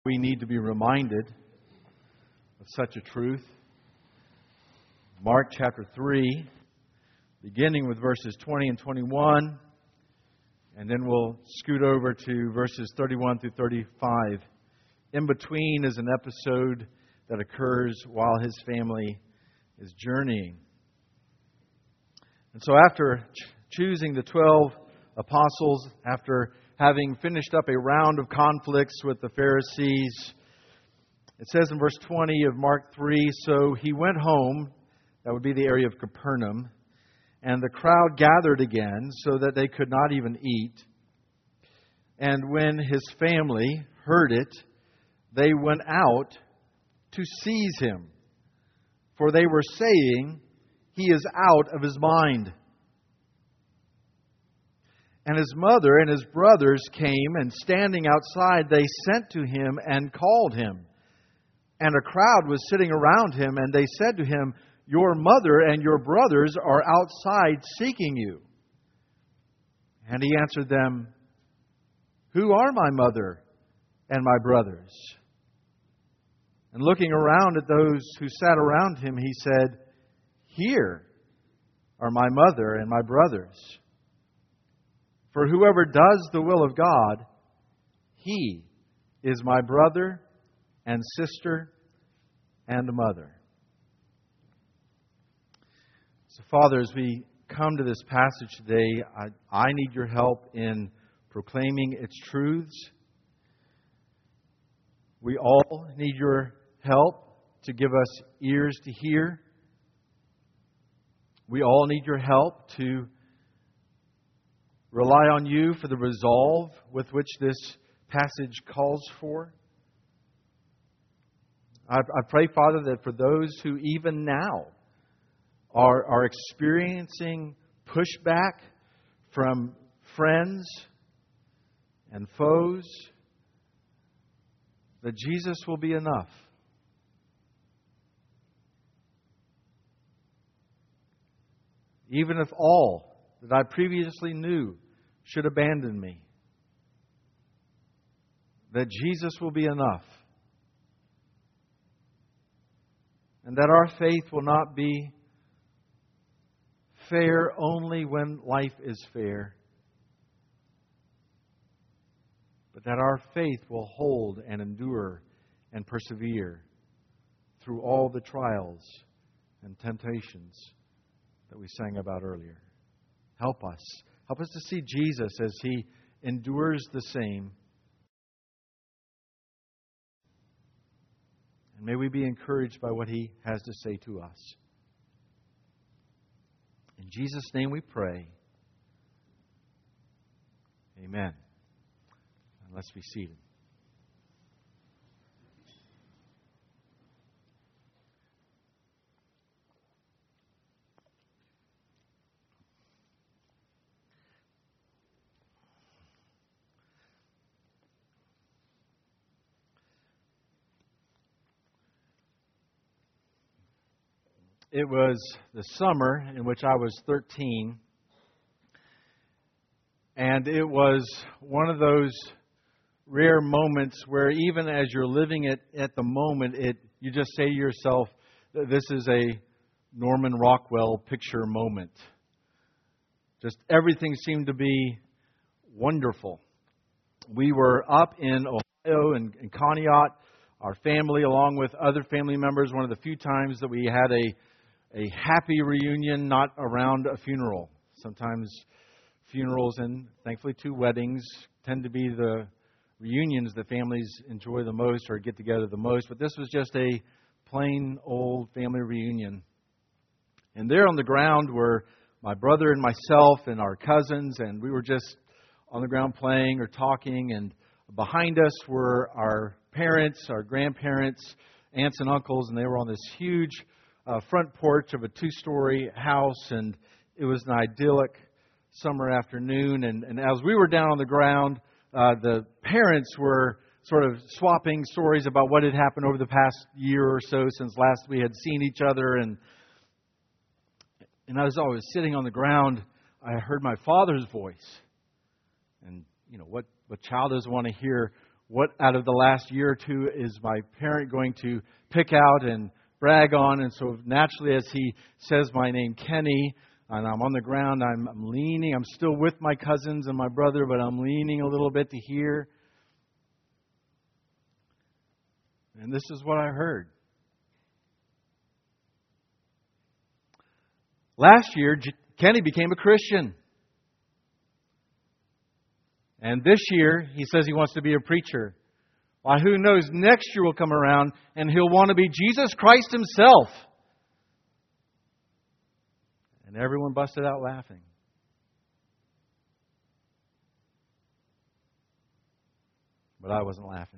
We need to be reminded of such a truth. Mark chapter 3, beginning with verses 20 and 21, and then we'll scoot over to verses 31 through 35. In between is an episode that occurs while his family is journeying. And so after choosing the 12 apostles, after having finished up a round of conflicts with the Pharisees, it says in verse 20 of Mark 3, "So he went home," that would be the area of Capernaum, "and the crowd gathered again so that they could not even eat. And when his family heard it, they went out to seize him, for they were saying, 'He is out of his mind.' And his mother and his brothers came, and standing outside, they sent to him and called him. And a crowd was sitting around him, and they said to him, 'Your mother and your brothers are outside seeking you.' And he answered them, 'Who are my mother and my brothers?' And looking around at those who sat around him, he said, 'Here are my mother and my brothers. For whoever does the will of God, he is my brother and sister and mother.'" So, Father, as we come to this passage today, I need your help in proclaiming its truths. We all need your help to give us ears to hear. We all need your help to rely on you for the resolve with which this passage calls for. I pray, Father, that for those who even now are experiencing pushback from friends and foes, that Jesus will be enough. Even if all that I previously knew should abandon me, that Jesus will be enough. And that our faith will not be fair only when life is fair, but that our faith will hold and endure and persevere through all the trials and temptations that we sang about earlier. Help us. Help us to see Jesus as He endures the same. And may we be encouraged by what He has to say to us. In Jesus' name we pray. Amen. And let's be seated. It was the summer in which I was 13, and it was one of those rare moments where even as you're living it at the moment, you just say to yourself, this is a Norman Rockwell picture moment. Just everything seemed to be wonderful. We were up in Ohio, in Conneaut, our family, along with other family members, one of the few times that we had a happy reunion, not around a funeral. Sometimes funerals and thankfully 2 weddings tend to be the reunions that families enjoy the most or get together the most. But this was just a plain old family reunion. And there on the ground were my brother and myself and our cousins, and we were just on the ground playing or talking. And behind us were our parents, our grandparents, aunts and uncles, and they were on this huge front porch of a 2-story house, and it was an idyllic summer afternoon. And as we were down on the ground, the parents were sort of swapping stories about what had happened over the past year or so since last we had seen each other. And as I was sitting on the ground, I heard my father's voice. And, you know, what child doesn't want to hear what out of the last year or two is my parent going to pick out and brag on. And so naturally, as he says my name, Kenny, and I'm on the ground, I'm leaning. I'm still with my cousins and my brother, but I'm leaning a little bit to hear. And this is what I heard. Last year, Kenny became a Christian. And this year, he says he wants to be a preacher. Why, who knows, next year will come around and he'll want to be Jesus Christ himself. And everyone busted out laughing. But I wasn't laughing.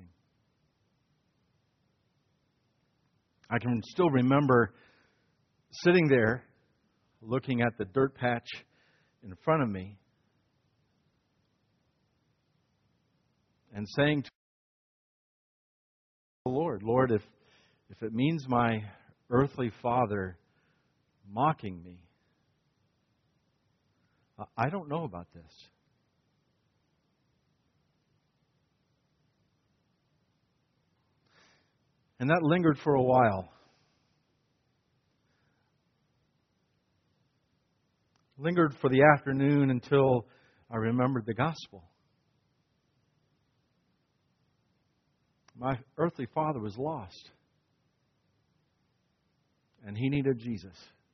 I can still remember sitting there looking at the dirt patch in front of me and saying to the Lord, Lord, if it means my earthly father mocking me, I don't know about this. And that lingered for a while. Lingered for the afternoon until I remembered the gospel. My earthly father was lost. And he needed Jesus.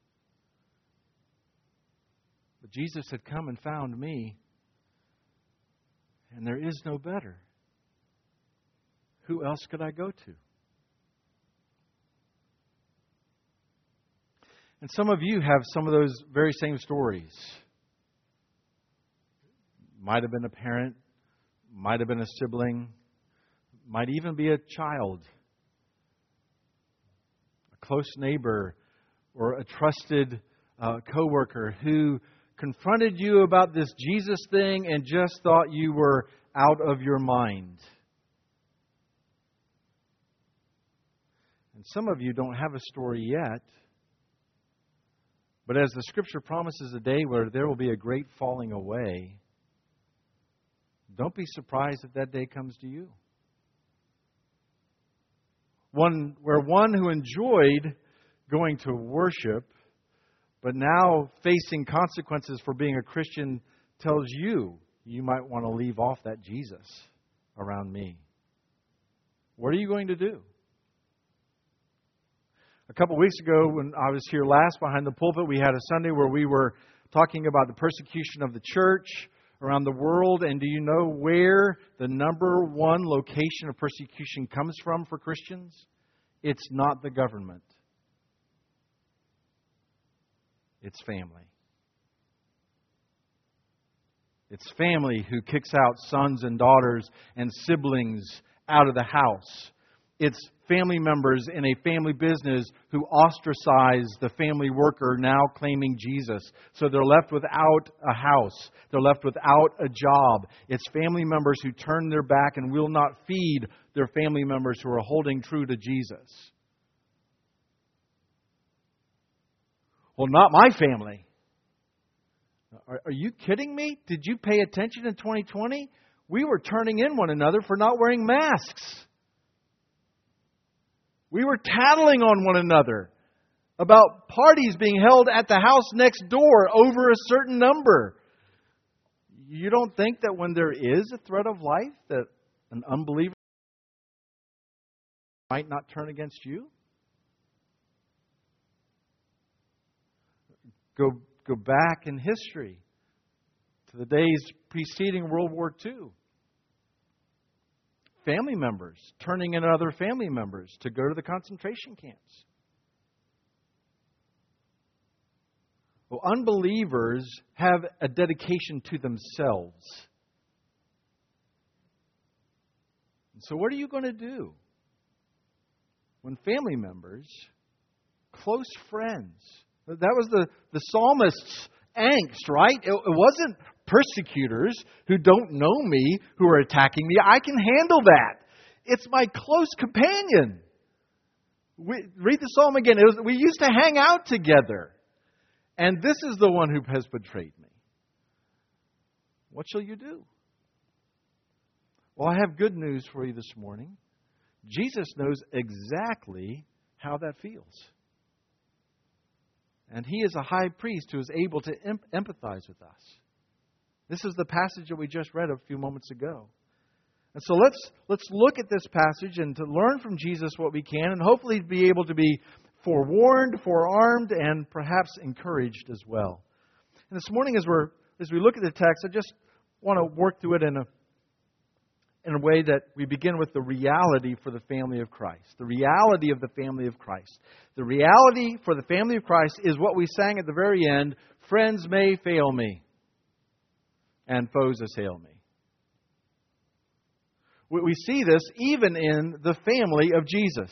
But Jesus had come and found me. And there is no better. Who else could I go to? And some of you have some of those very same stories. Might have been a parent, might have been a sibling, might even be a child, a close neighbor, or a trusted coworker who confronted you about this Jesus thing and just thought you were out of your mind. And some of you don't have a story yet. But as the Scripture promises a day where there will be a great falling away, don't be surprised if that day comes to you. One who enjoyed going to worship, but now facing consequences for being a Christian, tells you might want to leave off that Jesus around me. What are you going to do? A couple of weeks ago, when I was here last behind the pulpit, we had a Sunday where we were talking about the persecution of the church around the world. And do you know where the number one location of persecution comes from for Christians? It's not the government. It's family. It's family who kicks out sons and daughters and siblings out of the house. It's family members in a family business who ostracize the family worker now claiming Jesus. So they're left without a house. They're left without a job. It's family members who turn their back and will not feed their family members who are holding true to Jesus. Well, not my family. Are you kidding me? Did you pay attention in 2020? We were turning in one another for not wearing masks. We were tattling on one another about parties being held at the house next door over a certain number. You don't think that when there is a threat of life that an unbeliever might not turn against you? Go back in history to the days preceding World War II. Family members turning in other family members to go to the concentration camps. Well, unbelievers have a dedication to themselves. And so what are you going to do when family members, close friends, that was the psalmist's angst, right? It wasn't persecutors who don't know me who are attacking me. I can handle that. It's my close companion. Read the psalm again. We used to hang out together. And this is the one who has betrayed me. What shall you do? Well, I have good news for you this morning. Jesus knows exactly how that feels. And He is a high priest who is able to empathize with us. This is the passage that we just read a few moments ago. And so let's look at this passage and to learn from Jesus what we can, and hopefully be able to be forewarned, forearmed, and perhaps encouraged as well. And this morning, as we look at the text, I just want to work through it in a way that we begin with the reality for the family of Christ. The reality of the family of Christ. The reality for the family of Christ is what we sang at the very end, friends may fail me, and foes assail me. We see this even in the family of Jesus,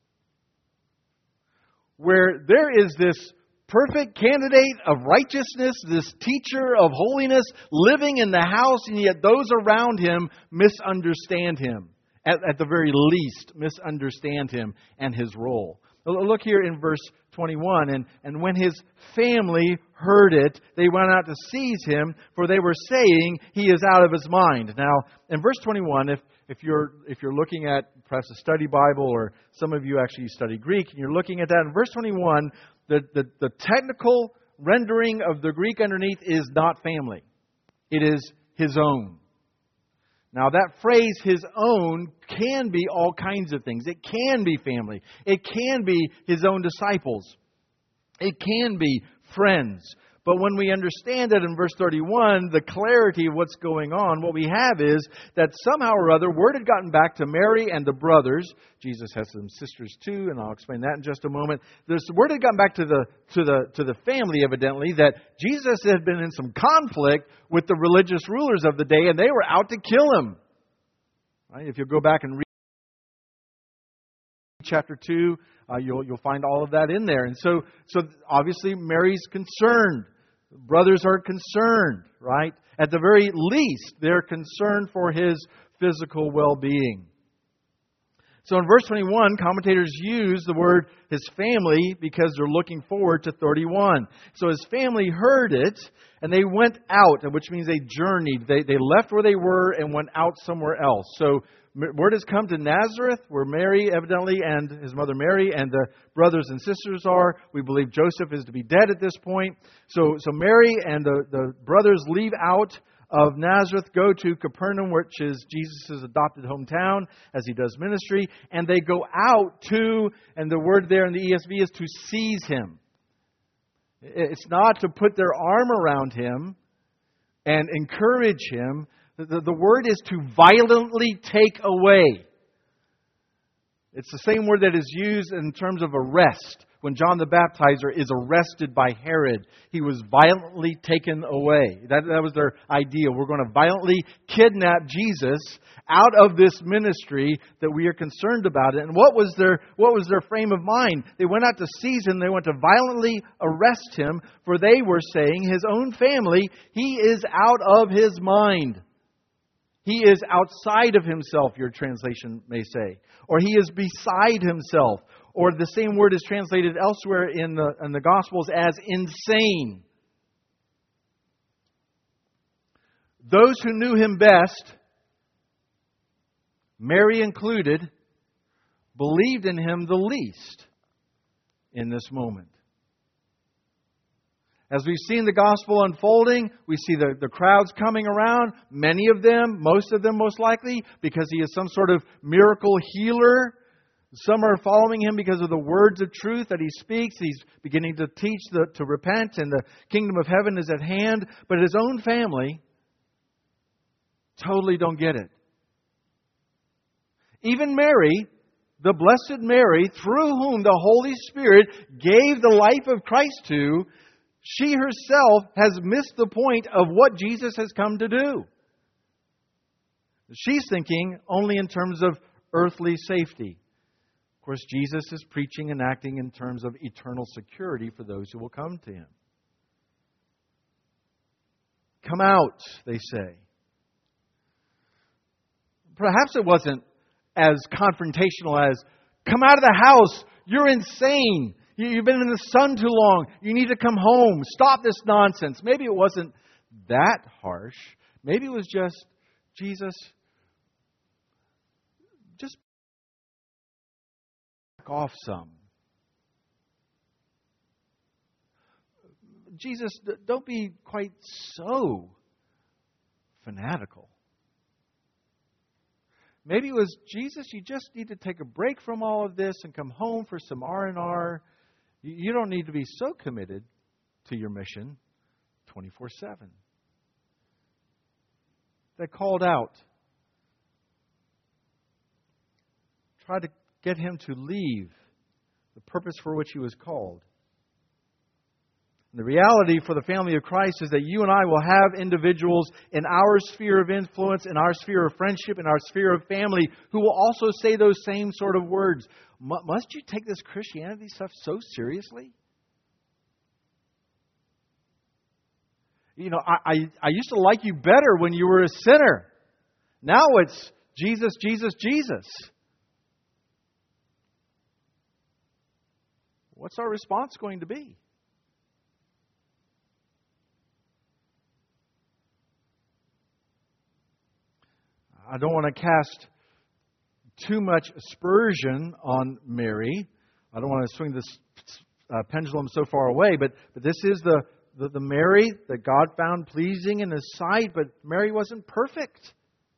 where there is this perfect candidate of righteousness, this teacher of holiness living in the house, and yet those around him misunderstand him. At the very least, misunderstand him and his role. Look here in verse 21. And when his family heard it, they went out to seize him, for they were saying, he is out of his mind. Now, in verse 21, if you're looking at perhaps a study Bible, or some of you actually study Greek, and you're looking at that, in verse 21, the technical rendering of the Greek underneath is not family. It is his own. Now that phrase, his own, can be all kinds of things. It can be family. It can be his own disciples. It can be friends. But when we understand that in verse 31, the clarity of what's going on, what we have is that somehow or other, word had gotten back to Mary and the brothers. Jesus has some sisters too, and I'll explain that in just a moment. This word had gotten back to the family, evidently, that Jesus had been in some conflict with the religious rulers of the day, and they were out to kill him. Right? If you go back and read chapter 2, you'll find all of that in there. And so obviously Mary's concerned. Brothers are concerned, right? At the very least, they're concerned for his physical well-being. So in verse 21, commentators use the word his family because they're looking forward to 31. So his family heard it, and they went out, which means they journeyed. They left where they were and went out somewhere else. So word has come to Nazareth, where Mary, evidently, and his mother Mary, and the brothers and sisters are. We believe Joseph is to be dead at this point. So Mary and the brothers leave out of Nazareth, go to Capernaum, which is Jesus' adopted hometown, as he does ministry. And they go out to, and the word there in the ESV is to seize him. It's not to put their arm around him and encourage him. The word is to violently take away. It's the same word that is used in terms of arrest. When John the Baptizer is arrested by Herod, he was violently taken away. That was their idea. We're going to violently kidnap Jesus out of this ministry that we are concerned about. And what was their frame of mind? They went out to seize him. They went to violently arrest him, for they were saying, his own family, he is out of his mind. He is outside of himself, your translation may say. Or he is beside himself. Or the same word is translated elsewhere in the Gospels as insane. Those who knew him best, Mary included, believed in him the least in this moment. As we've seen the gospel unfolding, we see the crowds coming around, many of them, most of them most likely, because he is some sort of miracle healer. Some are following him because of the words of truth that he speaks. He's beginning to teach to repent, and the kingdom of heaven is at hand. But his own family totally don't get it. Even Mary, the Blessed Mary, through whom the Holy Spirit gave the life of Christ to, she herself has missed the point of what Jesus has come to do. She's thinking only in terms of earthly safety. Of course, Jesus is preaching and acting in terms of eternal security for those who will come to him. Come out, they say. Perhaps it wasn't as confrontational as, come out of the house, you're insane. You've been in the sun too long. You need to come home. Stop this nonsense. Maybe it wasn't that harsh. Maybe it was just, Jesus, just back off some. Jesus, don't be quite so fanatical. Maybe it was, Jesus, you just need to take a break from all of this and come home for some R&R. You don't need to be so committed to your mission 24/7. They called out. Tried to get him to leave the purpose for which he was called. And the reality for the family of Christ is that you and I will have individuals in our sphere of influence, in our sphere of friendship, in our sphere of family, who will also say those same sort of words. Must you take this Christianity stuff so seriously? You know, I used to like you better when you were a sinner. Now it's Jesus, Jesus, Jesus. What's our response going to be? I don't want to cast too much aspersion on Mary. I don't want to swing this pendulum so far away, but this is the Mary that God found pleasing in His sight, but Mary wasn't perfect.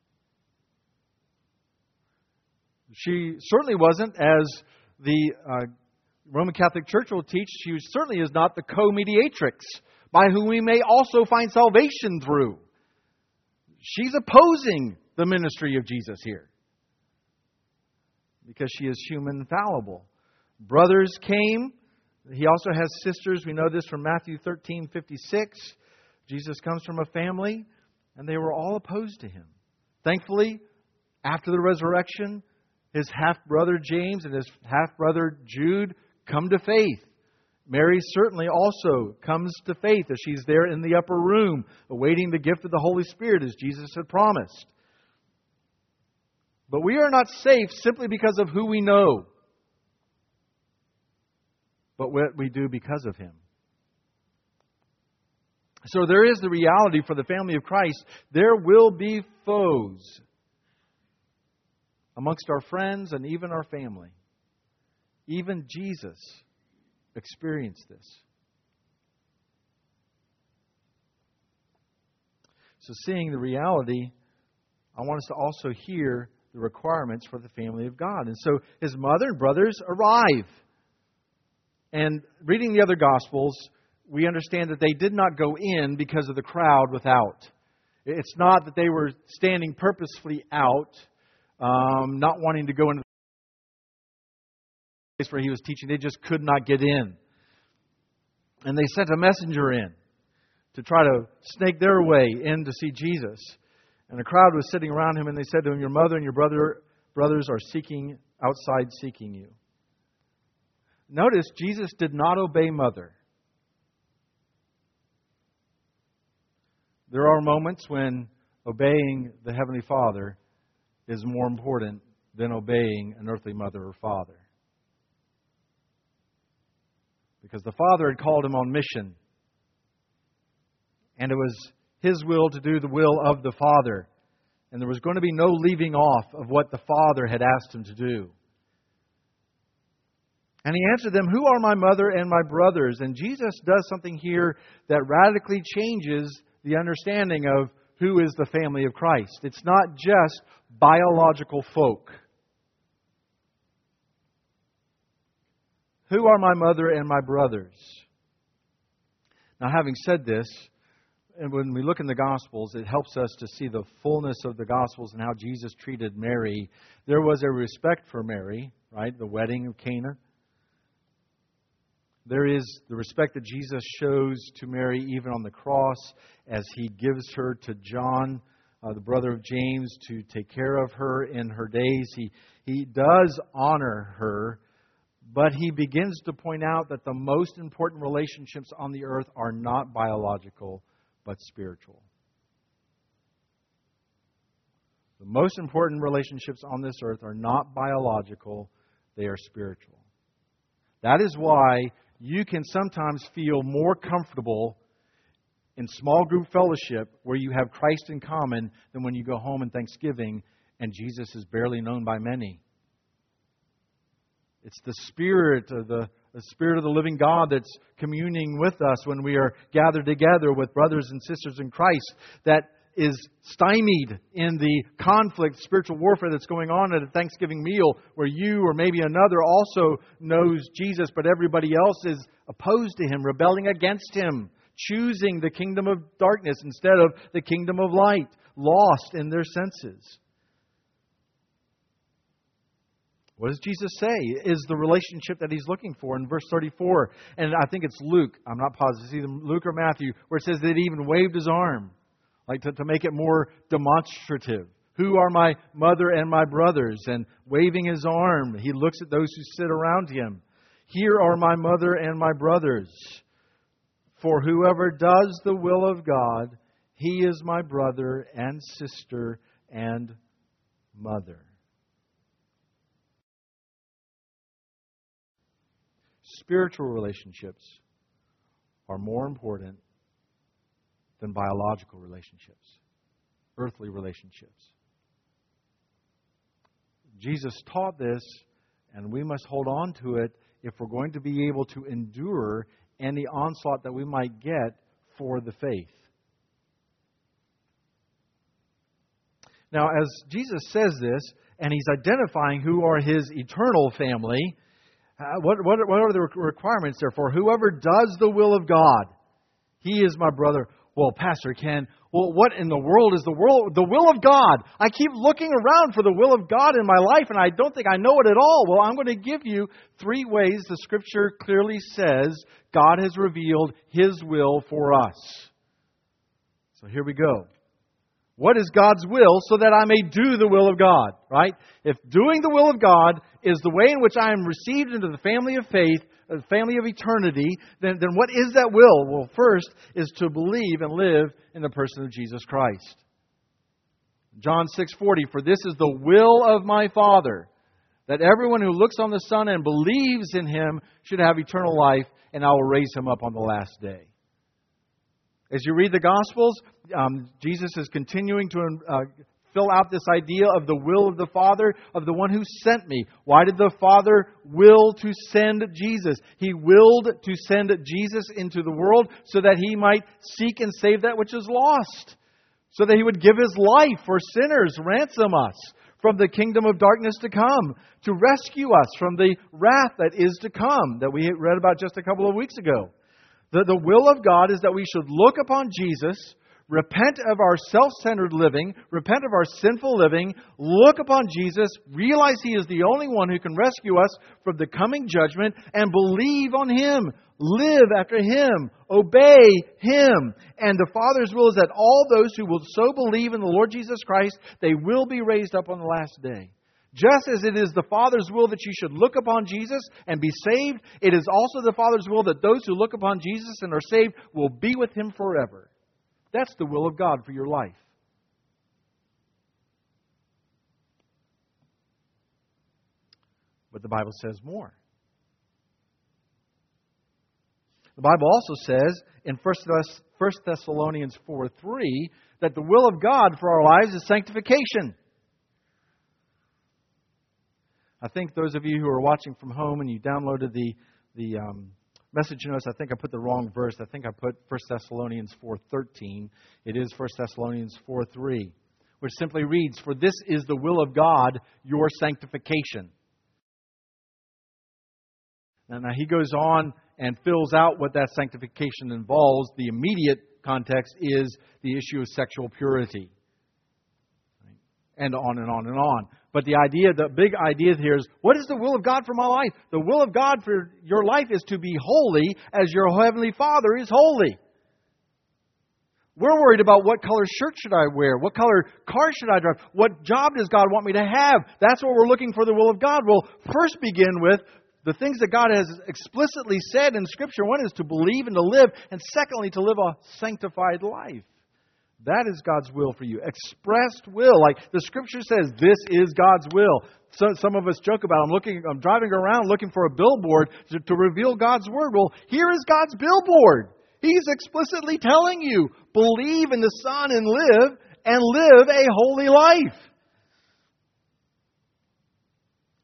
She certainly wasn't, as the Roman Catholic Church will teach, she certainly is not the co-mediatrix by whom we may also find salvation through. She's opposing the ministry of Jesus here because she is human fallible. Brothers came. He also has sisters. We know this from Matthew 13:56. Jesus comes from a family, and they were all opposed to Him. Thankfully, after the resurrection, his half-brother James and his half-brother Jude come to faith. Mary certainly also comes to faith as she's there in the upper room, awaiting the gift of the Holy Spirit as Jesus had promised. But we are not safe simply because of who we know, but what we do because of Him. So there is the reality for the family of Christ. There will be foes amongst our friends and even our family. Even Jesus experienced this. So seeing the reality, I want us to also hear the requirements for the family of God. And so his mother and brothers arrive. And reading the other Gospels, we understand that they did not go in because of the crowd without. It's not that they were standing purposefully out, not wanting to go into the place where he was teaching. They just could not get in. And they sent a messenger in to try to snake their way in to see Jesus. And the crowd was sitting around him, and they said to him, "Your mother and your brothers are outside seeking you." Notice, Jesus did not obey mother. There are moments when obeying the Heavenly Father is more important than obeying an earthly mother or father. Because the Father had called him on mission. And it was his will to do the will of the Father. And there was going to be no leaving off of what the Father had asked him to do. And he answered them, "Who are my mother and my brothers?" And Jesus does something here that radically changes the understanding of who is the family of Christ. It's not just biological folk. Who are my mother and my brothers? Now, having said this, and when we look in the Gospels, it helps us to see the fullness of the Gospels and how Jesus treated Mary. There was a respect for Mary, right? The wedding of Cana. There is the respect that Jesus shows to Mary even on the cross as He gives her to John, the brother of James, to take care of her in her days. He does honor her, but He begins to point out that the most important relationships on the earth are not biological, but spiritual. The most important relationships on this earth are not biological, they are spiritual. That is why you can sometimes feel more comfortable in small group fellowship where you have Christ in common than when you go home in Thanksgiving And Jesus is barely known by many. It's the Spirit of the Spirit of the living God that's communing with us when we are gathered together with brothers and sisters in Christ that is stymied in the conflict, spiritual warfare that's going on at a Thanksgiving meal where you or maybe another also knows Jesus, but everybody else is opposed to Him, rebelling against Him, choosing the kingdom of darkness instead of the kingdom of light, lost in their senses. What does Jesus say is the relationship that He's looking for in verse 34? And I think it's Luke. I'm not positive. It's either Luke or Matthew, where it says that He even waved His arm, like to make it more demonstrative. Who are my mother and my brothers? And waving His arm, He looks at those who sit around Him. Here are my mother and my brothers. For whoever does the will of God, he is my brother and sister and mother. Spiritual relationships are more important than biological relationships, earthly relationships. Jesus taught this, and we must hold on to it if we're going to be able to endure any onslaught that we might get for the faith. Now, as Jesus says this, and He's identifying who are His eternal family, what are the requirements there for? Whoever does the will of God, he is my brother. Well, Pastor Ken, what in the world is the will of God? I keep looking around for the will of God in my life, and I don't think I know it at all. Well, I'm going to give you 3 ways the Scripture clearly says God has revealed His will for us. So here we go. What is God's will so that I may do the will of God, right? If doing the will of God is the way in which I am received into the family of faith, the family of eternity, then what is that will? Well, first is to believe and live in the person of Jesus Christ. John 6:40, for this is the will of my Father, that everyone who looks on the Son and believes in Him should have eternal life, and I will raise him up on the last day. As you read the Gospels, Jesus is continuing to fill out this idea of the will of the Father, of the one who sent me. Why did the Father will to send Jesus? He willed to send Jesus into the world so that He might seek and save that which is lost. So that He would give His life for sinners, ransom us from the kingdom of darkness to come, to rescue us from the wrath that is to come, that we read about just a couple of weeks ago. The will of God is that we should look upon Jesus, repent of our self-centered living, repent of our sinful living, look upon Jesus, realize He is the only one who can rescue us from the coming judgment, and believe on Him, live after Him, obey Him. And the Father's will is that all those who will so believe in the Lord Jesus Christ, they will be raised up on the last day. Just as it is the Father's will that you should look upon Jesus and be saved, it is also the Father's will that those who look upon Jesus and are saved will be with Him forever. That's the will of God for your life. But the Bible says more. The Bible also says in 1 Thessalonians 4:3 that the will of God for our lives is sanctification. I think those of you who are watching from home and you downloaded the message notes, I think I put the wrong verse. I think I put 1 Thessalonians 4:13. It is 1 Thessalonians 4:3, which simply reads, for this is the will of God, your sanctification. Now he goes on and fills out what that sanctification involves. The immediate context is the issue of sexual purity. And on and on and on. But the big idea here is, what is the will of God for my life? The will of God for your life is to be holy as your Heavenly Father is holy. We're worried about what color shirt should I wear? What color car should I drive? What job does God want me to have? That's what we're looking for the will of God. We'll first begin with the things that God has explicitly said in Scripture. One is to believe and to live. And secondly, to live a sanctified life. That is God's will for you. Expressed will. Like the Scripture says, this is God's will. So some of us joke about, I'm driving around looking for a billboard to reveal God's Word. Well, here is God's billboard. He's explicitly telling you, believe in the Son and live a holy life.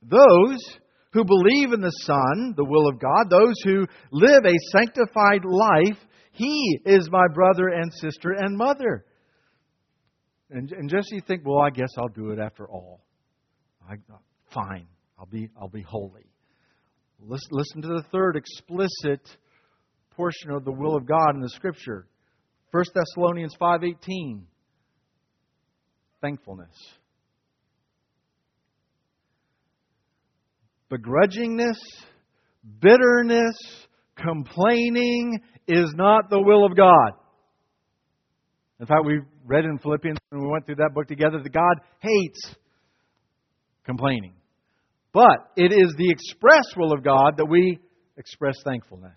Those who believe in the Son, the will of God, those who live a sanctified life, he is my brother and sister and mother. And just you think, well, I guess I'll do it after all. Fine, I'll be holy. Listen to the third explicit portion of the will of God in the Scripture. 1 Thessalonians 5:18. Thankfulness. Begrudgingness, bitterness, complaining is not the will of God. In fact, we read in Philippians when we went through that book together that God hates complaining. But it is the express will of God that we express thankfulness.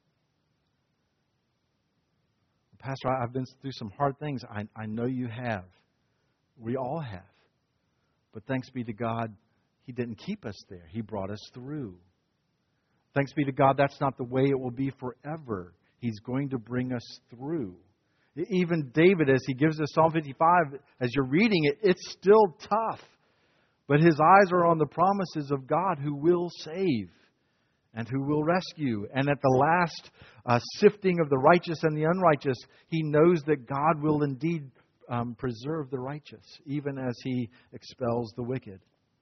Pastor, I've been through some hard things. I know you have. We all have. But thanks be to God, He didn't keep us there. He brought us through. Thanks be to God, that's not the way it will be forever. He's going to bring us through. Even David, as he gives us Psalm 55, as you're reading it, it's still tough. But his eyes are on the promises of God who will save and who will rescue. And at the last sifting of the righteous and the unrighteous, he knows that God will indeed preserve the righteous, even as He expels the wicked.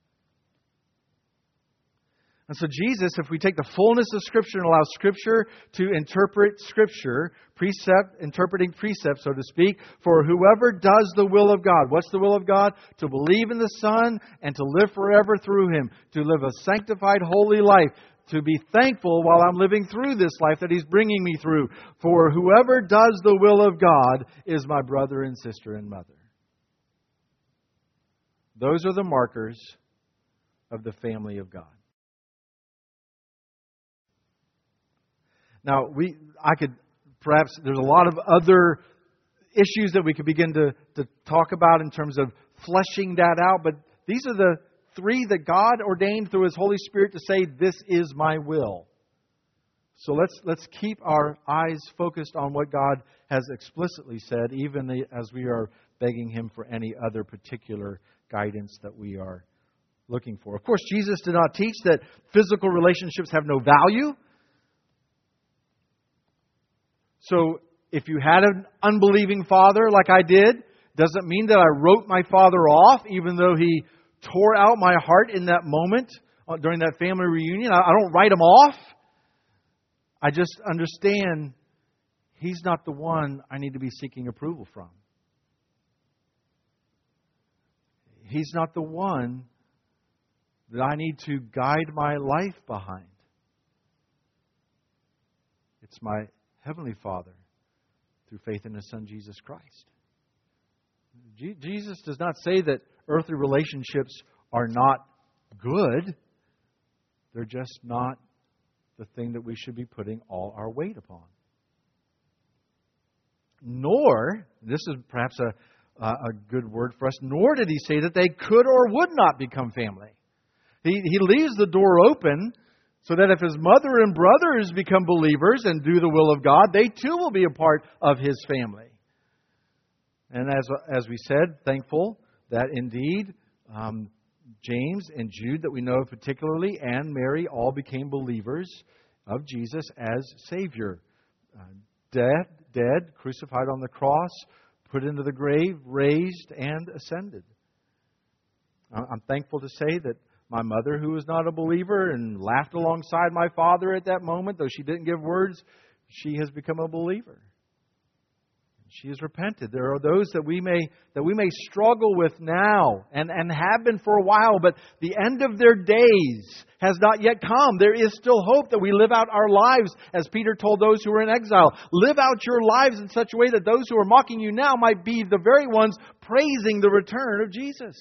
And so Jesus, if we take the fullness of Scripture and allow Scripture to interpret Scripture, interpreting precept, so to speak, for whoever does the will of God. What's the will of God? To believe in the Son and to live forever through Him. To live a sanctified, holy life. To be thankful while I'm living through this life that He's bringing me through. For whoever does the will of God is my brother and sister and mother. Those are the markers of the family of God. Now, there's a lot of other issues that we could begin to talk about in terms of fleshing that out, but these are the three that God ordained through His Holy Spirit to say, this is my will. So let's keep our eyes focused on what God has explicitly said, even as we are begging Him for any other particular guidance that we are looking for. Of course, Jesus did not teach that physical relationships have no value. So if you had an unbelieving father like I did, doesn't mean that I wrote my father off, even though he tore out my heart in that moment during that family reunion. I don't write him off. I just understand he's not the one I need to be seeking approval from. He's not the one that I need to guide my life behind. It's my Heavenly Father through faith in His Son, Jesus Christ. Jesus does not say that earthly relationships are not good. They're just not the thing that we should be putting all our weight upon. Nor, this is perhaps a good word for us, nor did He say that they could or would not become family. He leaves the door open so that if His mother and brothers become believers and do the will of God, they too will be a part of His family. And as we said, thankful that indeed James and Jude, that we know particularly, and Mary all became believers of Jesus as Savior. Dead, crucified on the cross, put into the grave, raised, and ascended. I'm thankful to say that my mother, who was not a believer and laughed alongside my father at that moment, though she didn't give words, she has become a believer. She has repented. There are those that we may struggle with now and have been for a while, but the end of their days has not yet come. There is still hope that we live out our lives, as Peter told those who were in exile. Live out your lives in such a way that those who are mocking you now might be the very ones praising the return of Jesus.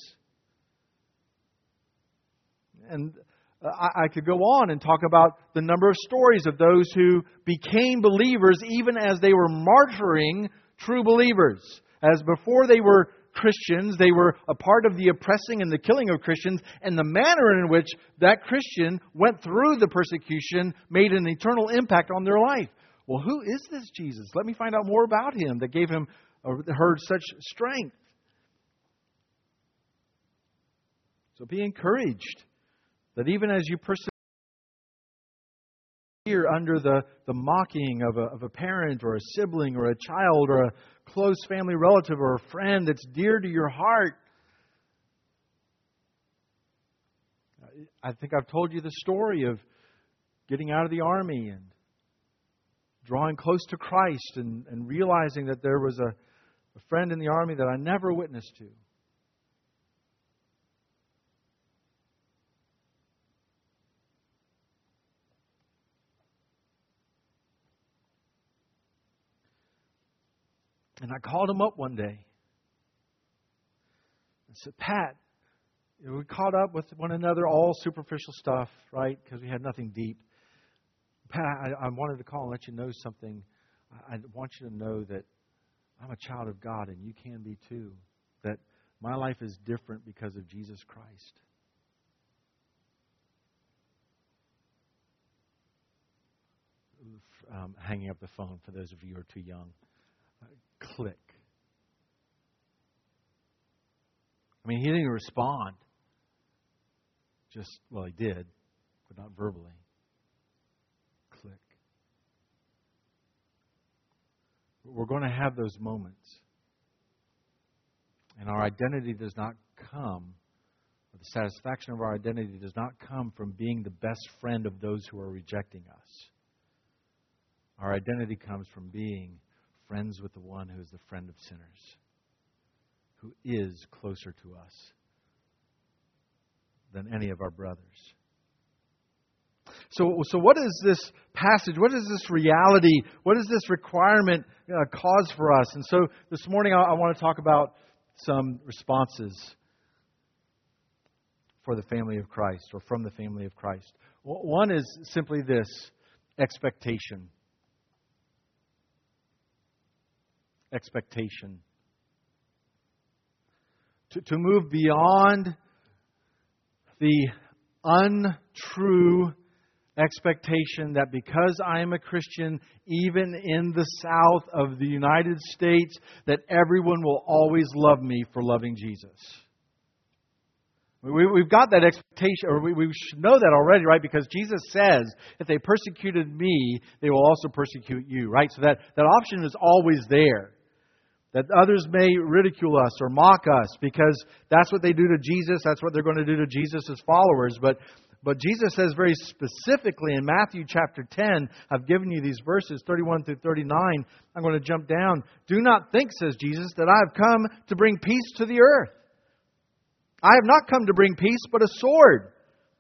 And I could go on and talk about the number of stories of those who became believers even as they were martyring true believers. As before they were Christians, they were a part of the oppressing and the killing of Christians, and the manner in which that Christian went through the persecution made an eternal impact on their life. Well, who is this Jesus? Let me find out more about Him that gave her such strength. So be encouraged That even as you persevere under the mocking of a parent or a sibling or a child or a close family relative or a friend that's dear to your heart. I think I've told you the story of getting out of the army and drawing close to Christ and realizing that there was a friend in the army that I never witnessed to. And I called him up one day. I said, Pat, we caught up with one another, all superficial stuff, right? Because we had nothing deep. Pat, I wanted to call and let you know something. I want you to know that I'm a child of God, and you can be too. That my life is different because of Jesus Christ. Hanging up the phone for those of you who are too young. Click. I mean, he didn't even respond. Well, he did, but not verbally. Click. We're going to have those moments. And our identity does not come, or the satisfaction of our identity does not come from being the best friend of those who are rejecting us. Our identity comes from being friends with the one who is the friend of sinners, who is closer to us than any of our brothers. So what is this passage? What is this reality? What is this requirement cause for us? And so this morning I want to talk about some responses for the family of Christ, or from the family of Christ. One is simply this: expectation. Expectation. To move beyond the untrue expectation that because I am a Christian, even in the South of the United States, that everyone will always love me for loving Jesus. We've got that expectation, or we should know that already, right? Because Jesus says, if they persecuted me, they will also persecute you, right? So that option is always there. That others may ridicule us or mock us because that's what they do to Jesus. That's what they're going to do to Jesus' followers. But Jesus says very specifically in Matthew chapter 10, I've given you these verses, 31 through 39. I'm going to jump down. Do not think, says Jesus, that I have come to bring peace to the earth. I have not come to bring peace, but a sword.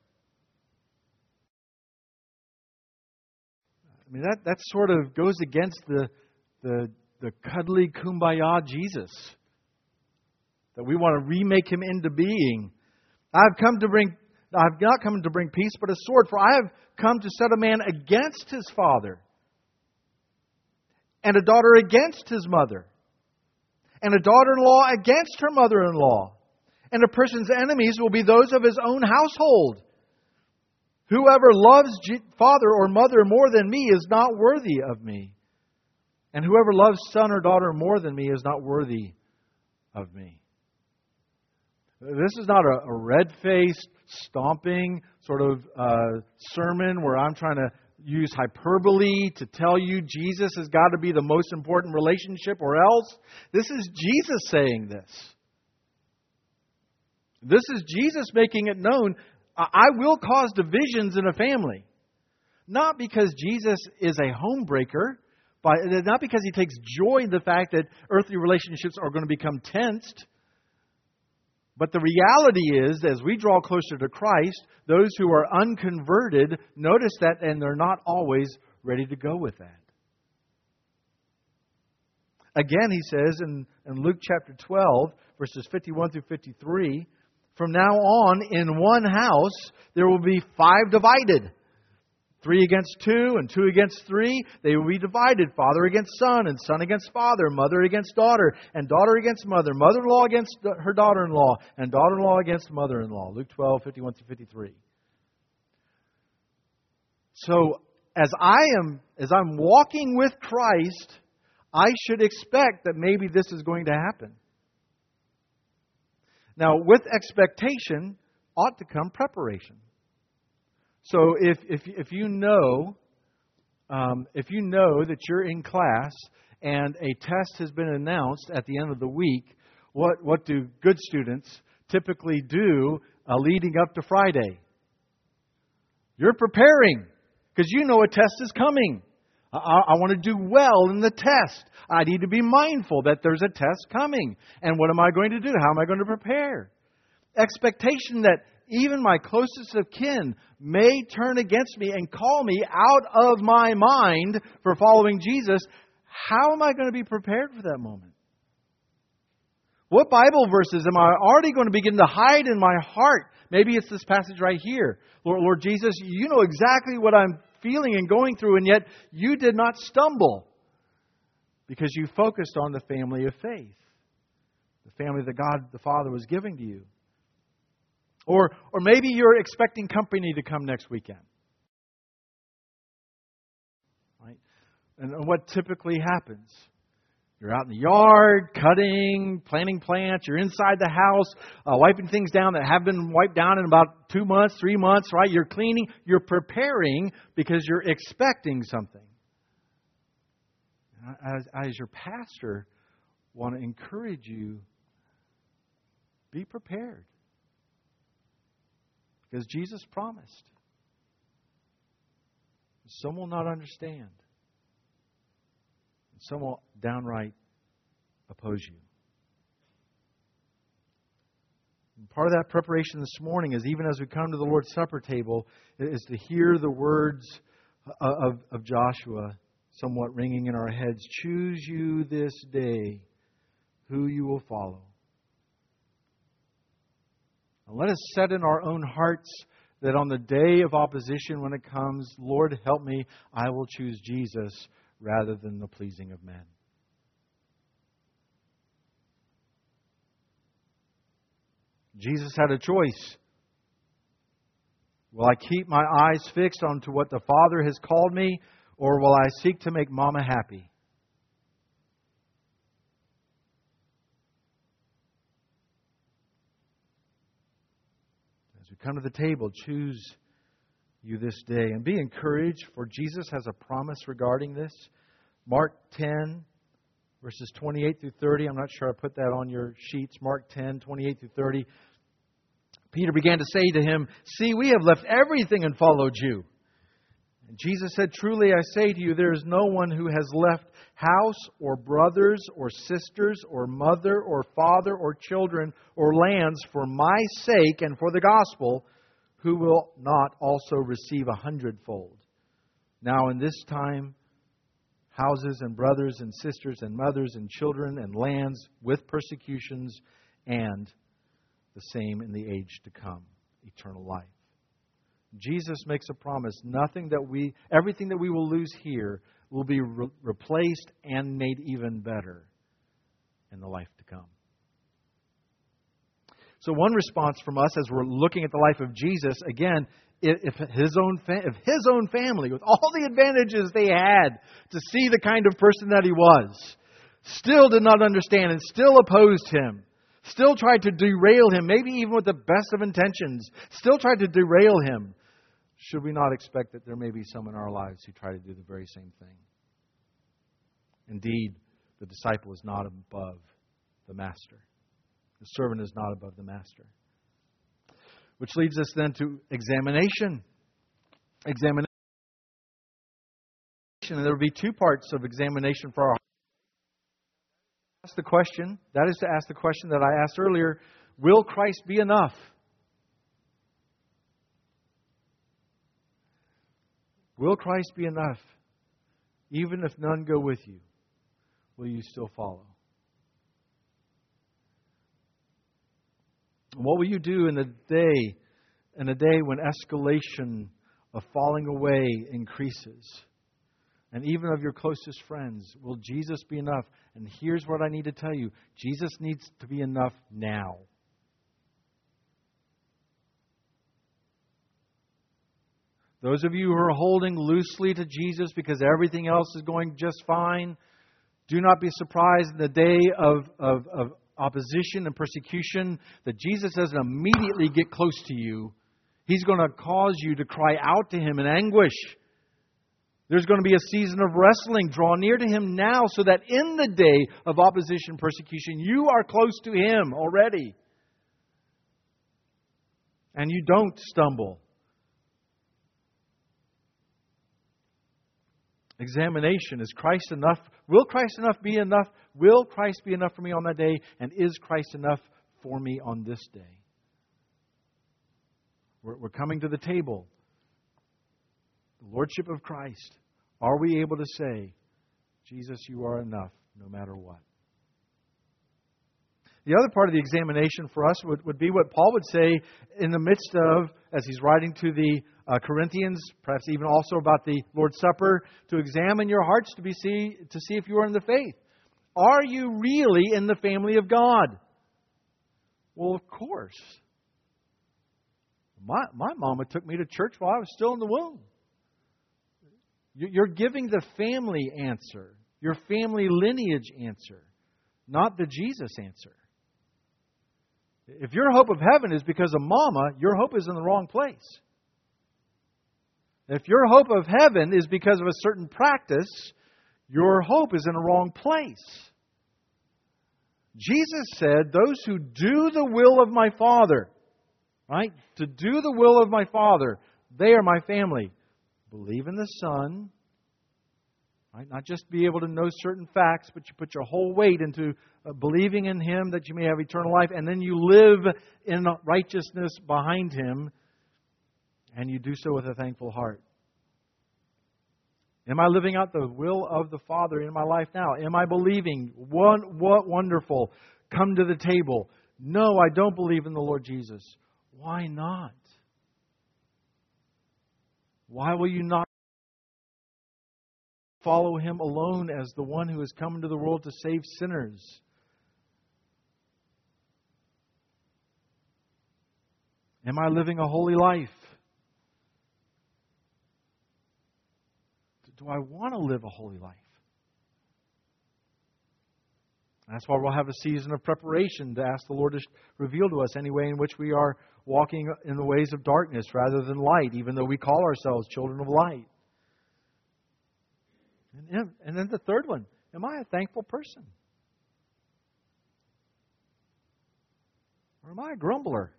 I mean, that sort of goes against the cuddly kumbaya Jesus that we want to remake him into being. I have not come to bring peace, but a sword. For I have come to set a man against his father, and a daughter against his mother, and a daughter-in-law against her mother-in-law. And a person's enemies will be those of his own household. Whoever loves father or mother more than me is not worthy of me. And whoever loves son or daughter more than me is not worthy of me. This is not a red-faced, stomping sort of sermon where I'm trying to use hyperbole to tell you Jesus has got to be the most important relationship or else. This is Jesus saying this. This is Jesus making it known. I will cause divisions in a family. Not because Jesus is a homebreaker, not because He takes joy in the fact that earthly relationships are going to become tensed. But the reality is, as we draw closer to Christ, those who are unconverted notice that, and they're not always ready to go with that. Again, He says in Luke chapter 12, verses 51 through 53, from now on, in one house, there will be 5 divided. 3 against 2, and 2 against 3. They will be divided. Father against son, and son against father. Mother against daughter, and daughter against mother. Mother-in-law against her daughter-in-law, and daughter-in-law against mother-in-law. Luke 12, 51 through 53. So, as I'm walking with Christ, I should expect that maybe this is going to happen. Now, with expectation ought to come preparation. So if you know that you're in class and a test has been announced at the end of the week, what do good students typically do leading up to Friday? You're preparing because you know a test is coming. I want to do well in the test. I need to be mindful that there's a test coming. And what am I going to do? How am I going to prepare? Expectation that even my closest of kin may turn against me and call me out of my mind for following Jesus. How am I going to be prepared for that moment? What Bible verses am I already going to begin to hide in my heart? Maybe it's this passage right here. Lord Jesus, you know exactly what I'm feeling and going through, and yet you did not stumble because you focused on the family of faith, the family that God the Father was giving to you. Or maybe you're expecting company to come next weekend. Right? And what typically happens? You're out in the yard, cutting, planting plants. You're inside the house, wiping things down that have been wiped down in about 2 months, 3 months, right? You're cleaning. You're preparing because you're expecting something. As your pastor, I want to encourage you, be prepared. Because Jesus promised. Some will not understand. Some will downright oppose you. And part of that preparation this morning is, even as we come to the Lord's Supper table, is to hear the words of Joshua somewhat ringing in our heads. Choose you this day who you will follow. And let us set in our own hearts that on the day of opposition, when it comes, Lord, help me, I will choose Jesus rather than the pleasing of men. Jesus had a choice. Will I keep my eyes fixed onto what the Father has called me, or will I seek to make Mama happy? As we come to the table, choose you this day. And be encouraged, for Jesus has a promise regarding this. Mark 10, verses 28 through 30. I'm not sure I put that on your sheets. Mark 10, 28 through 30. Peter began to say to him, "See, we have left everything and followed you." And Jesus said, "Truly I say to you, there is no one who has left house or brothers or sisters or mother or father or children or lands for my sake and for the gospel, who will not also receive 100-fold. Now in this time, houses and brothers and sisters and mothers and children and lands with persecutions, and the same in the age to come, eternal life." Jesus makes a promise. Everything that we will lose here will be replaced and made even better in the life to come. So one response from us as we're looking at the life of Jesus, again, if his own family, with all the advantages they had to see the kind of person that he was, still did not understand and still opposed him, still tried to derail him, maybe even with the best of intentions, still tried to derail him, should we not expect that there may be some in our lives who try to do the very same thing? Indeed, the disciple is not above the master. The servant is not above the master. Which leads us then to examination. Examination. And there will be two parts of examination for our heart. Ask the question. That is to ask the question that I asked earlier. Will Christ be enough? Will Christ be enough? Even if none go with you, will you still follow? What will you do in a day when escalation of falling away increases? And even of your closest friends, will Jesus be enough? And here's what I need to tell you. Jesus needs to be enough now. Those of you who are holding loosely to Jesus because everything else is going just fine, do not be surprised in the day of opposition and persecution that Jesus doesn't immediately get close to you. He's going to cause you to cry out to Him in anguish. There's going to be a season of wrestling. Draw near to Him now so that in the day of opposition, persecution, you are close to Him already. And you don't stumble. Examination. Is Christ enough? Will Christ enough be enough? Will Christ be enough for me on that day? And is Christ enough for me on this day? We're coming to the table. The Lordship of Christ. Are we able to say, Jesus, you are enough no matter what? The other part of the examination for us would be what Paul would say in the midst of, as he's writing to the Corinthians, perhaps even also about the Lord's Supper, to examine your hearts to see if you are in the faith. Are you really in the family of God? Well, of course. My mama took me to church while I was still in the womb. You're giving the family answer, your family lineage answer, not the Jesus answer. If your hope of heaven is because of mama, your hope is in the wrong place. If your hope of heaven is because of a certain practice, your hope is in the wrong place. Jesus said, those who do the will of my Father, right? To do the will of my Father, they are my family. Believe in the Son, right? Not just be able to know certain facts, but you put your whole weight into believing in Him that you may have eternal life, and then you live in righteousness behind Him, and you do so with a thankful heart. Am I living out the will of the Father in my life now? Am I believing? What wonderful. Come to the table. No, I don't believe in the Lord Jesus. Why not? Why will you not follow Him alone as the one who has come into the world to save sinners? Am I living a holy life? Do I want to live a holy life? That's why we'll have a season of preparation to ask the Lord to reveal to us any way in which we are walking in the ways of darkness rather than light, even though we call ourselves children of light. And then the third one, am I a thankful person? Or am I a grumbler?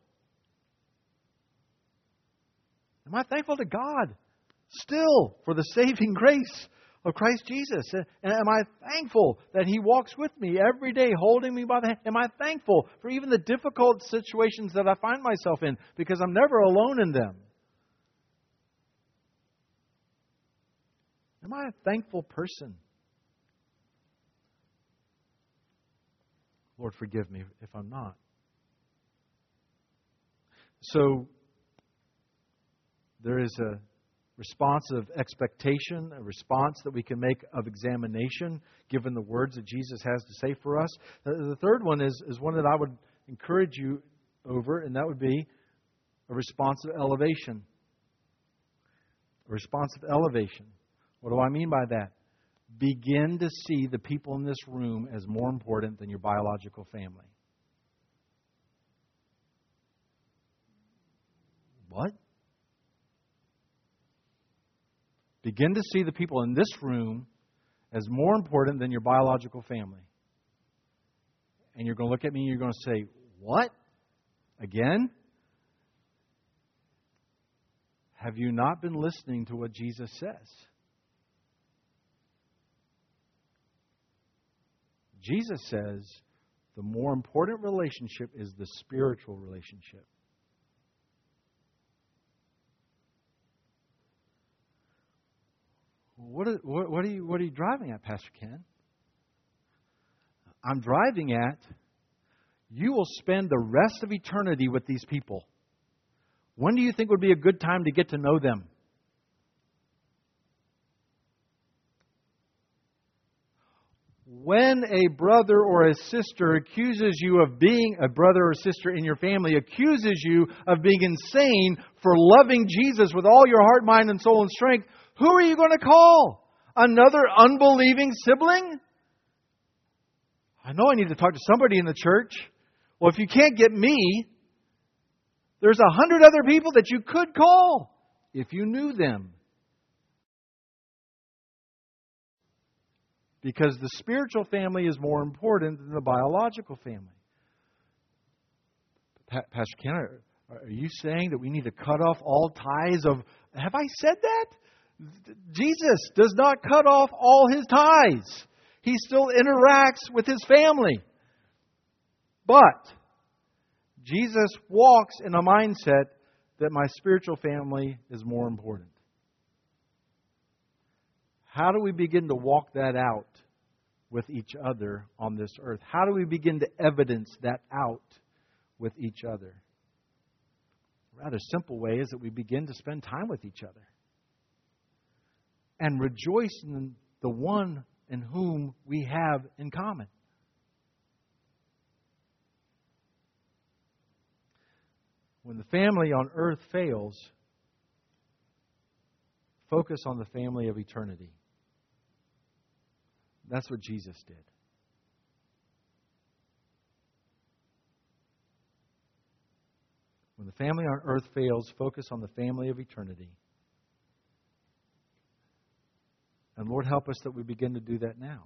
Am I thankful to God still for the saving grace of Christ Jesus? And am I thankful that He walks with me every day, holding me by the hand? Am I thankful for even the difficult situations that I find myself in, because I'm never alone in them? Am I a thankful person? Lord, forgive me if I'm not. So, there is a response of expectation, a response that we can make of examination, given the words that Jesus has to say for us. The third one is one that I would encourage you over, and that would be a response of elevation. A response of elevation. What do I mean by that? Begin to see the people in this room as more important than your biological family. What? Begin to see the people in this room as more important than your biological family. And you're going to look at me and you're going to say, what? Again? Have you not been listening to what Jesus says? Jesus says the more important relationship is the spiritual relationship. What are you driving at, Pastor Ken? I'm driving at, you will spend the rest of eternity with these people. When do you think would be a good time to get to know them? When a brother or a sister accuses you of being a brother or sister in your family, accuses you of being insane for loving Jesus with all your heart, mind, and soul and strength, who are you going to call? Another unbelieving sibling? I know I need to talk to somebody in the church. Well, if you can't get me, There's 100 other people that you could call if you knew them. Because the spiritual family is more important than the biological family. Pastor Ken, are you saying that we need to cut off all ties of... Have I said that? Jesus does not cut off all His ties. He still interacts with His family. But Jesus walks in a mindset that my spiritual family is more important. How do we begin to walk that out with each other on this earth? How do we begin to evidence that out with each other? A rather simple way is that we begin to spend time with each other and rejoice in the one in whom we have in common. When the family on earth fails, focus on the family of eternity. That's what Jesus did. When the family on earth fails, focus on the family of eternity. And Lord, help us that we begin to do that now.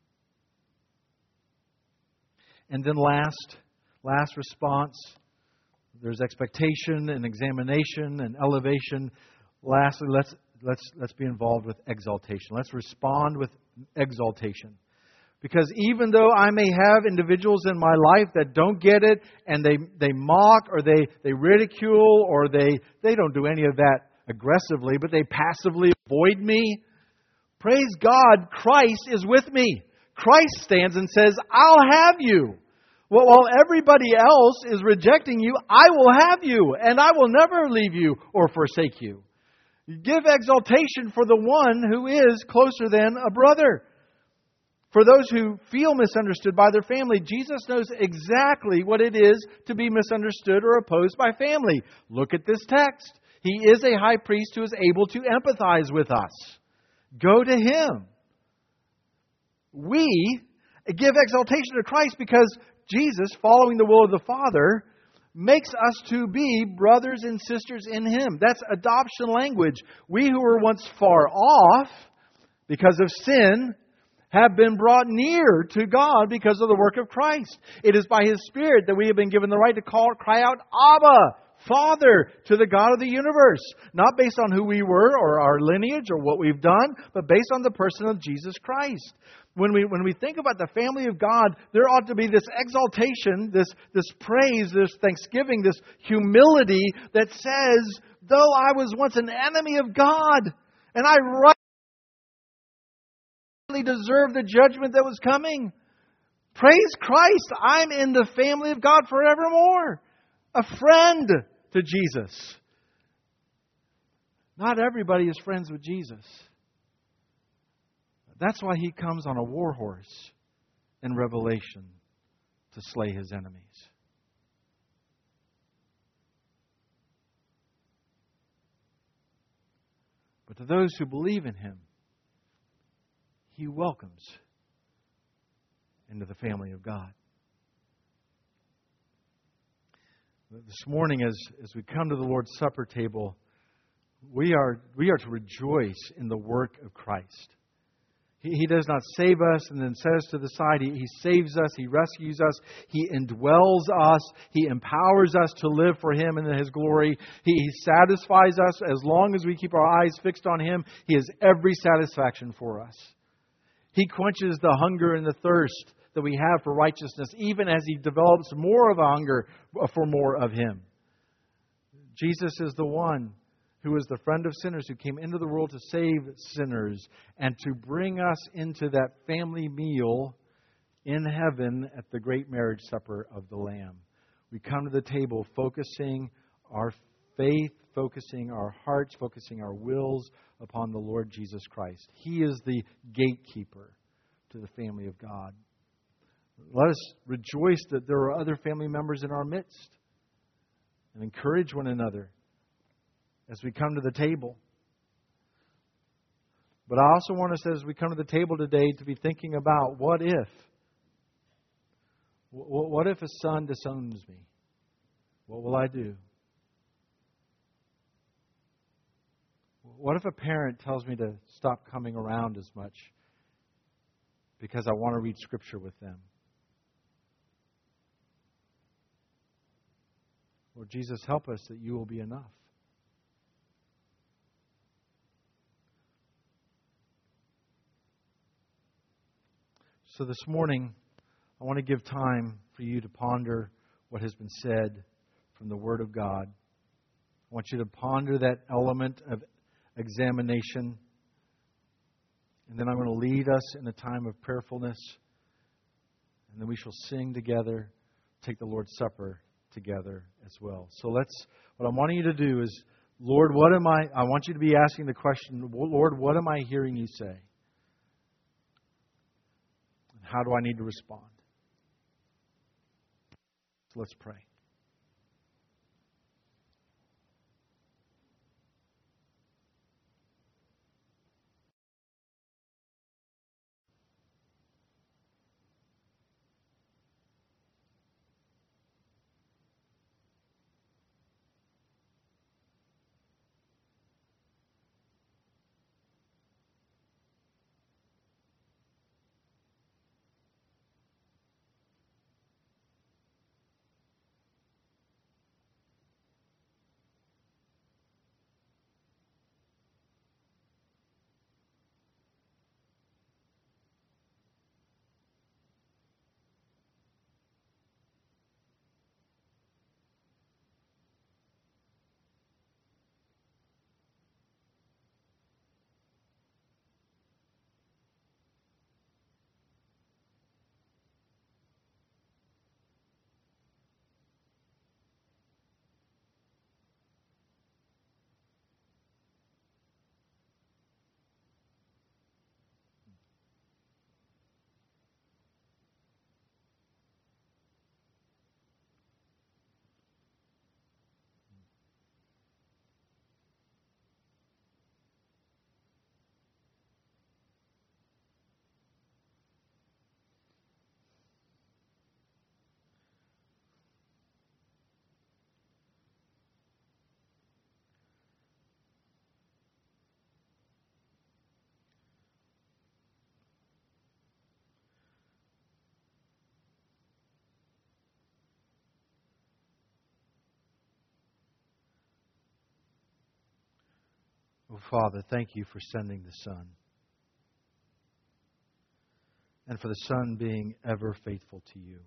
And then last response, there's expectation and examination and elevation. Lastly, let's be involved with exaltation. Let's respond with exaltation. Because even though I may have individuals in my life that don't get it, and they mock or they ridicule or they don't do any of that aggressively, but they passively avoid me, praise God, Christ is with me. Christ stands and says, I'll have you. Well, while everybody else is rejecting you, I will have you, and I will never leave you or forsake you. Give exaltation for the one who is closer than a brother. For those who feel misunderstood by their family, Jesus knows exactly what it is to be misunderstood or opposed by family. Look at this text. He is a high priest who is able to empathize with us. Go to Him. We give exaltation to Christ because Jesus, following the will of the Father, makes us to be brothers and sisters in Him. That's adoption language. We who were once far off because of sin have been brought near to God because of the work of Christ. It is by His Spirit that we have been given the right to cry out, Abba, Father, to the God of the universe. Not based on who we were or our lineage or what we've done, but based on the person of Jesus Christ. When we think about the family of God, there ought to be this exaltation, this praise, this thanksgiving, this humility that says, though I was once an enemy of God, and I rightly deserved the judgment that was coming, praise Christ, I'm in the family of God forevermore. A friend to Jesus. Not everybody is friends with Jesus. That's why He comes on a war horse in Revelation to slay His enemies. But to those who believe in Him, He welcomes into the family of God. This morning, as we come to the Lord's Supper table, we are to rejoice in the work of Christ. He does not save us and then set us to the side. He saves us. He rescues us. He indwells us. He empowers us to live for Him in His glory. He satisfies us as long as we keep our eyes fixed on Him. He has every satisfaction for us. He quenches the hunger and the thirst that we have for righteousness, even as He develops more of a hunger for more of Him. Jesus is the one who is the friend of sinners, who came into the world to save sinners and to bring us into that family meal in heaven at the great marriage supper of the Lamb. We come to the table focusing our faith, focusing our hearts, focusing our wills upon the Lord Jesus Christ. He is the gatekeeper to the family of God. Let us rejoice that there are other family members in our midst and encourage one another as we come to the table. But I also want us, as we come to the table today, to be thinking about what if? What if a son disowns me? What will I do? What if a parent tells me to stop coming around as much because I want to read Scripture with them? Lord Jesus, help us that you will be enough. So this morning, I want to give time for you to ponder what has been said from the Word of God. I want you to ponder that element of examination. And then I'm going to lead us in a time of prayerfulness. And then we shall sing together, take the Lord's Supper together as well. So what I'm wanting you to do is, Lord, I want you to be asking the question, Lord, what am I hearing you say? And how do I need to respond? So let's pray. Oh, Father, thank you for sending the Son. And for the Son being ever faithful to you.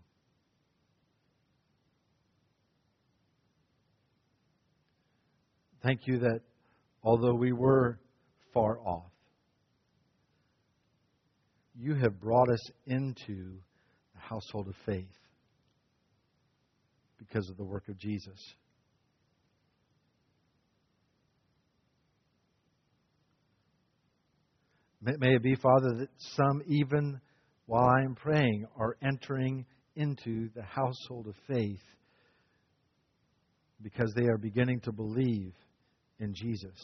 Thank you that although we were far off, you have brought us into the household of faith because of the work of Jesus. May it be, Father, that some, even while I am praying, are entering into the household of faith because they are beginning to believe in Jesus.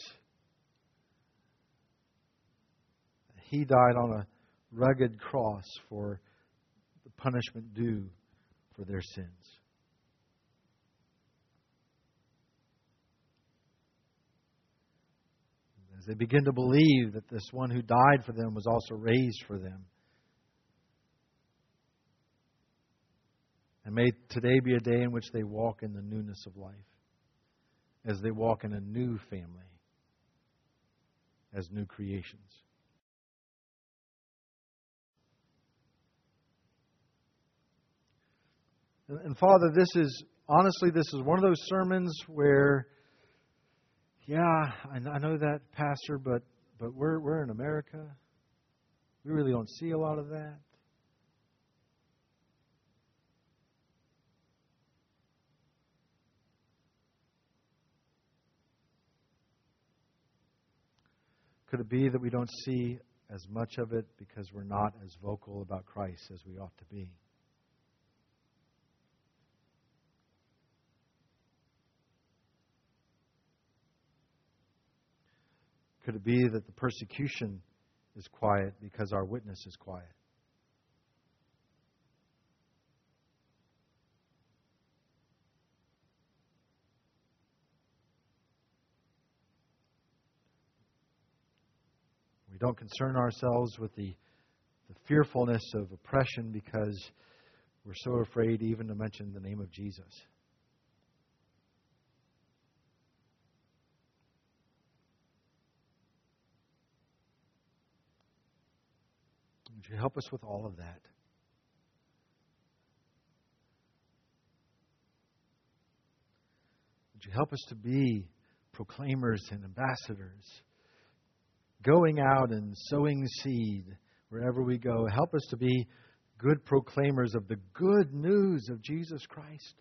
He died on a rugged cross for the punishment due for their sins. As they begin to believe that this one who died for them was also raised for them. And may today be a day in which they walk in the newness of life, as they walk in a new family, as new creations. And Father, this is one of those sermons where, yeah, I know that, Pastor, but we're in America. We really don't see a lot of that. Could it be that we don't see as much of it because we're not as vocal about Christ as we ought to be? Could it be that the persecution is quiet because our witness is quiet? don't concern ourselves with the fearfulness of oppression because we're so afraid even to mention the name of Jesus. Would you help us with all of that? Would you help us to be proclaimers and ambassadors, going out and sowing seed wherever we go? Help us to be good proclaimers of the good news of Jesus Christ.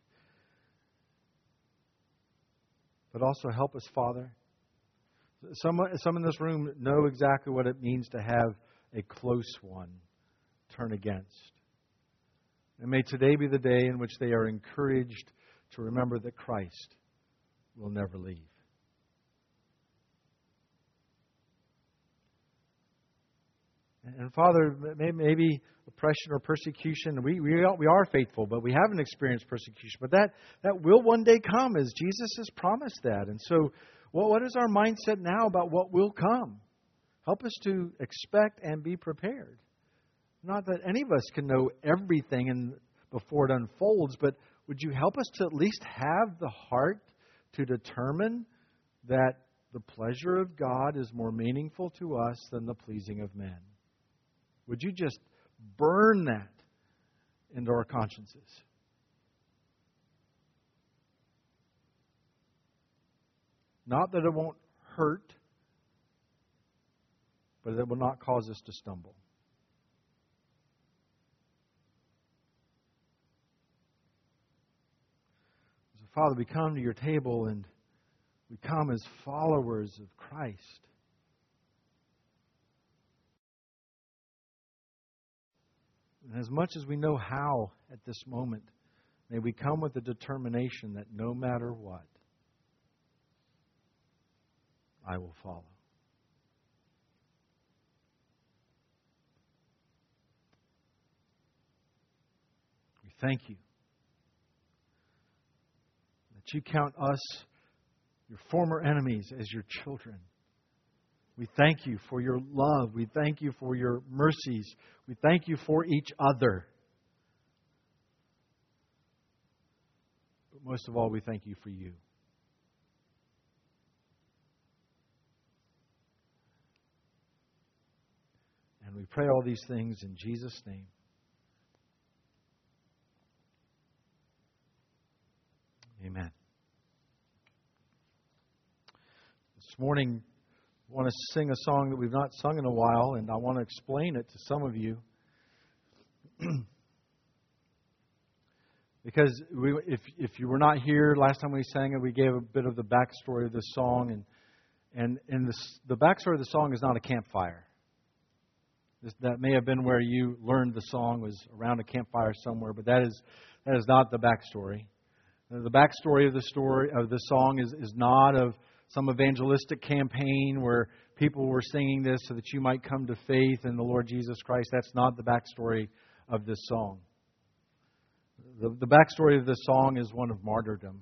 But also help us, Father. Some in this room know exactly what it means to have a close one turn against. And may today be the day in which they are encouraged to remember that Christ will never leave. And Father, maybe oppression or persecution, we are faithful, but we haven't experienced persecution. But that will one day come, as Jesus has promised that. And so, what is our mindset now about what will come? Help us to expect and be prepared. Not that any of us can know everything before it unfolds, but would you help us to at least have the heart to determine that the pleasure of God is more meaningful to us than the pleasing of men? Would you just burn that into our consciences? Not that it won't hurt, but that it will not cause us to stumble. So, Father, we come to your table and we come as followers of Christ. And as much as we know how at this moment, may we come with the determination that no matter what, I will follow. We thank you that you count us, your former enemies, as your children. We thank you for your love. We thank you for your mercies. We thank you for each other. But most of all, we thank you for you. And we pray all these things in Jesus' name. Amen. This morning, I want to sing a song that we've not sung in a while, and I want to explain it to some of you. Because if you were not here last time we sang it, we gave a bit of the backstory of this song, and the backstory of the song is not a campfire. That may have been where you learned the song, was around a campfire somewhere, but that is not the backstory. The backstory of the song is not of some evangelistic campaign where people were singing this so that you might come to faith in the Lord Jesus Christ. That's not the backstory of this song. The backstory of this song is one of martyrdom.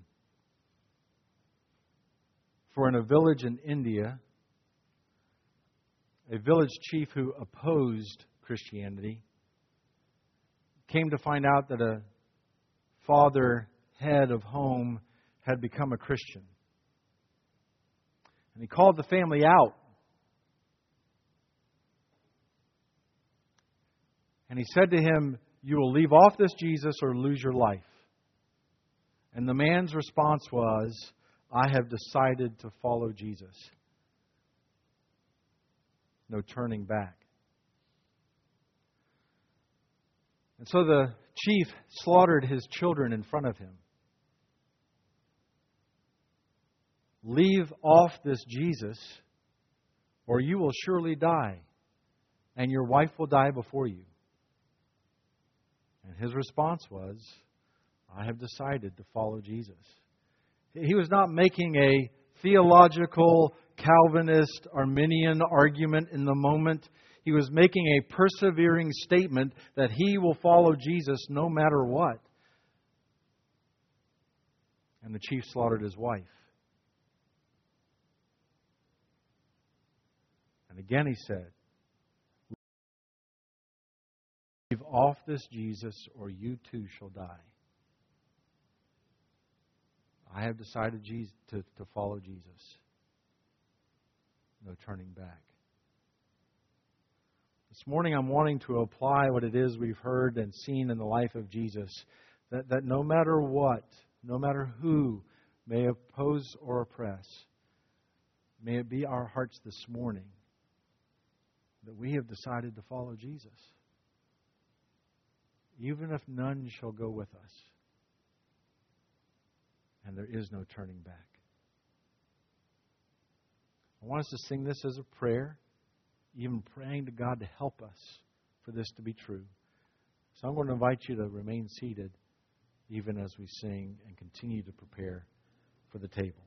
For in a village in India, a village chief who opposed Christianity came to find out that a father head of home had become a Christian. And he called the family out. And he said to him, "You will leave off this Jesus or lose your life." And the man's response was, "I have decided to follow Jesus." No turning back. And so the chief slaughtered his children in front of him. "Leave off this Jesus, or you will surely die, and your wife will die before you." And his response was, "I have decided to follow Jesus." He was not making a theological, Calvinist, Arminian argument in the moment. He was making a persevering statement that he will follow Jesus no matter what. And the chief slaughtered his wife. And again he said, off this Jesus, or you too shall die. I have decided to follow Jesus. No turning back. This morning I'm wanting to apply what it is we've heard and seen in the life of Jesus. That no matter what, no matter who may oppose or oppress, may it be our hearts this morning that we have decided to follow Jesus. Even if none shall go with us. And there is no turning back. I want us to sing this as a prayer, even praying to God to help us for this to be true. So I'm going to invite you to remain seated even as we sing and continue to prepare for the table.